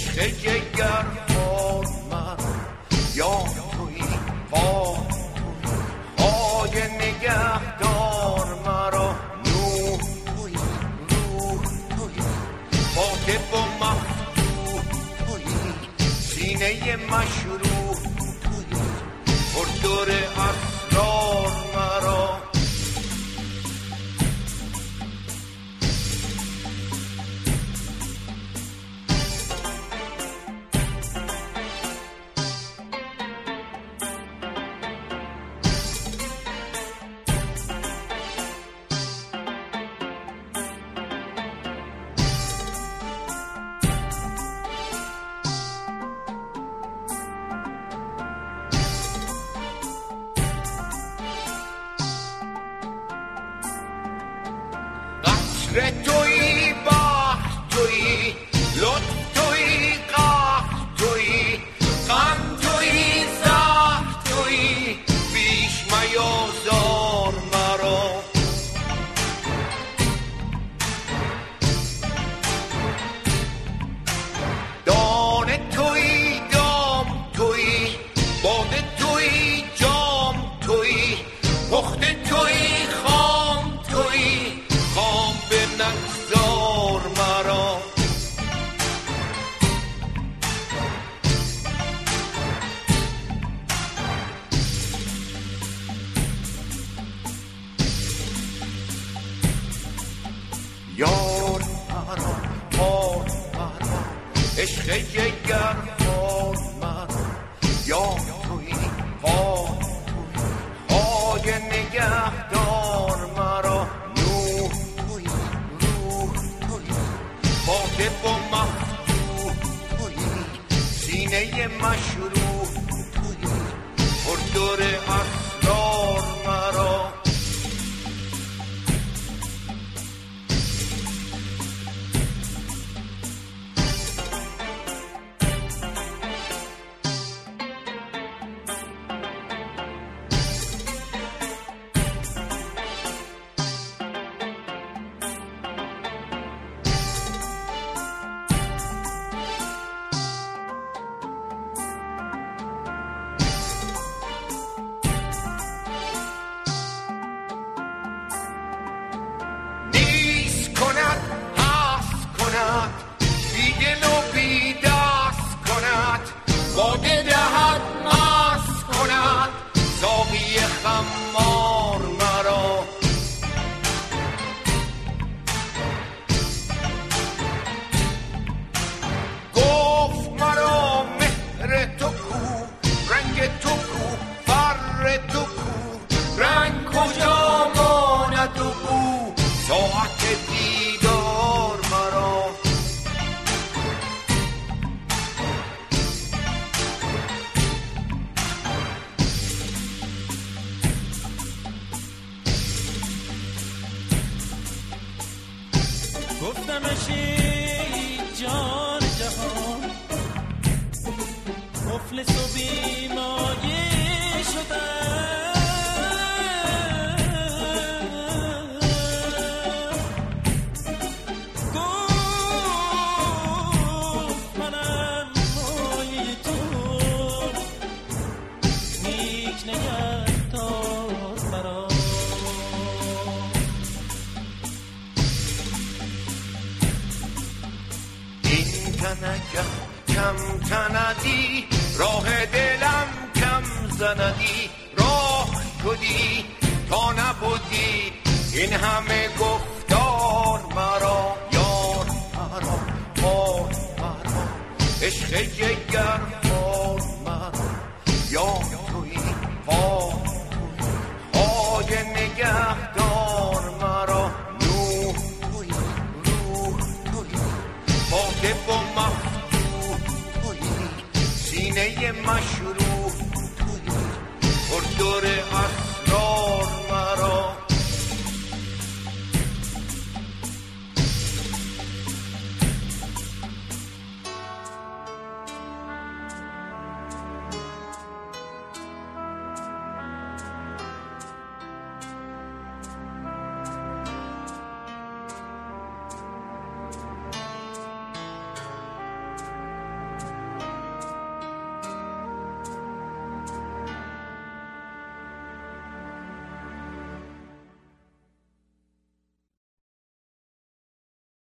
عشق جگر خور مرا یا توی پا خواج نگهدار مرا نور توی روح توی فاتح و مفتوح توی سینه مشروح توی پردور اسرار مرا توی بحر توی لطف توی قهر توی غم توی زهر توی بیش میازار مرا دانه توی دام توی باده توی جام توی پخته توی خام توی خام به نگذار مرا یار مرا پار مرا عشق جگر خور مرا یا توی پار خواج نگهدار مرا نور توی روح توی فاتح و مفتوح توی سینه مشروح توی پردور اسرار مرا بیدل و بیدست کند باده دهد مست کند ساقی خمار مرا گفت مرا مهر تو کو رنگ تو کو فر تو کو رنگ کجا ماند و بو ساعت دیدار مرا گفتمش جان جهان مفلس و بیمایه شدم گفت منم مایه تو نیک نگهدار مرا تنگم کم تندی راه دلم کم زندی راه شدی تا نبودی این همه گفتار مرا یار مرا پار مرا عشق جگر خور مرا یا توی پار خواج نگهدار مرا نور توی روح توی فاتح و مفتوح توی سینه مشروح